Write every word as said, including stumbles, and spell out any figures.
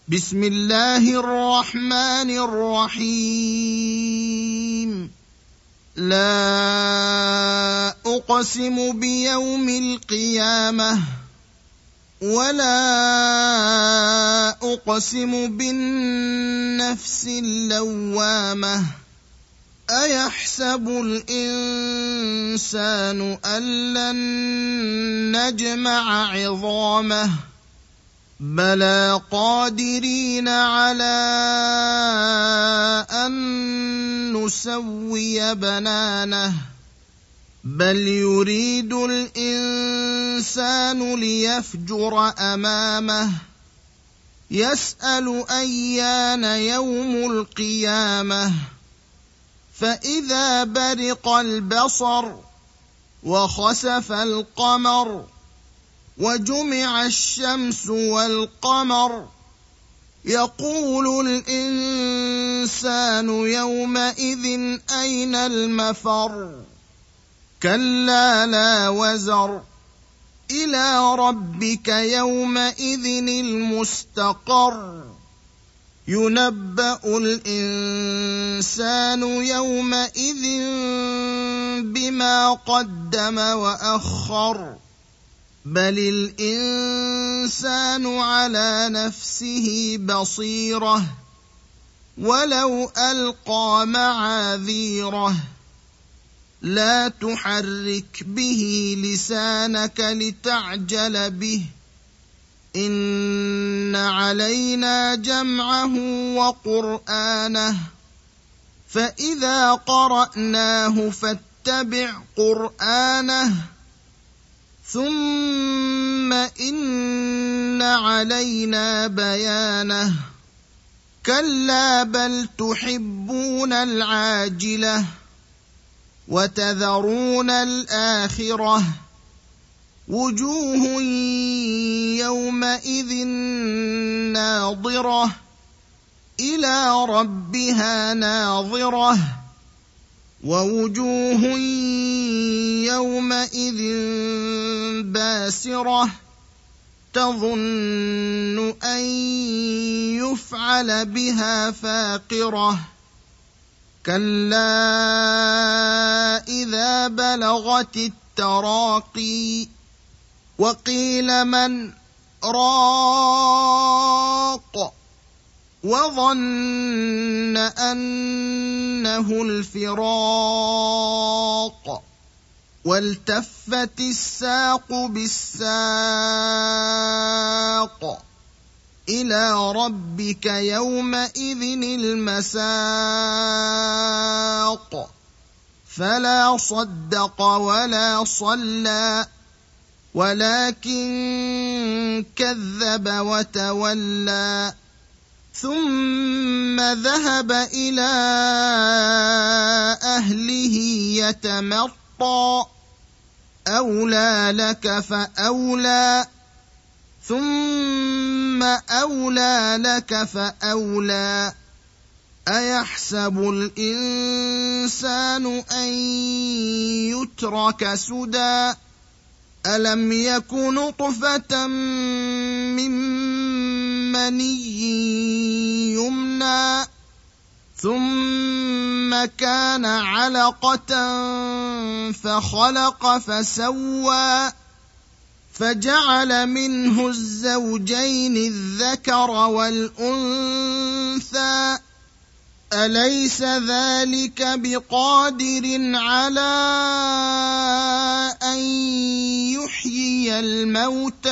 بسم الله الرحمن الرحيم لا أقسم بيوم القيامة ولا أقسم بالنفس اللوامة أيحسب الإنسان أن لن نجمع عظامه بلى قادرين على أن نسوي بنانه بل يريد الإنسان ليفجر أمامه يسأل أيان يوم القيامة فإذا برق البصر وخسف القمر وجمع الشمس والقمر يقول الإنسان يومئذ أين المفر كلا لا وزر إلى ربك يومئذ المستقر ينبأ الإنسان يومئذ بما قدم وأخر بل الإنسان على نفسه بصيرة ولو ألقى معاذيره لا تحرك به لسانك لتعجل به إن علينا جمعه وقرآنه فإذا قرأناه فاتبع قرآنه ثم إن علينا بيانه كلا بل تحبون العاجلة وتذرون الآخرة وجوه يومئذ ناظرة إلى ربها ناظرة ووجوه يومئذ باسرة تظن أن يفعل بها فاقرة كلا إذا بلغت التراقي وقيل من راق وظن أنه الفراق والتفت الساق بالساق إلى ربك يومئذ المساق فلا صدق ولا صلى ولكن كذب وتولى ثم ذهب إلى أهله يتمطى أولى لك فأولى ثم أولى لك فأولى أيحسب الإنسان أن يترك سدى ألم يك نطفة من مني يمنى ثم كان علقة فخلق فسوى فجعل منه الزوجين الذكر والأنثى أليس ذلك بقادر على أن يحيي الموتى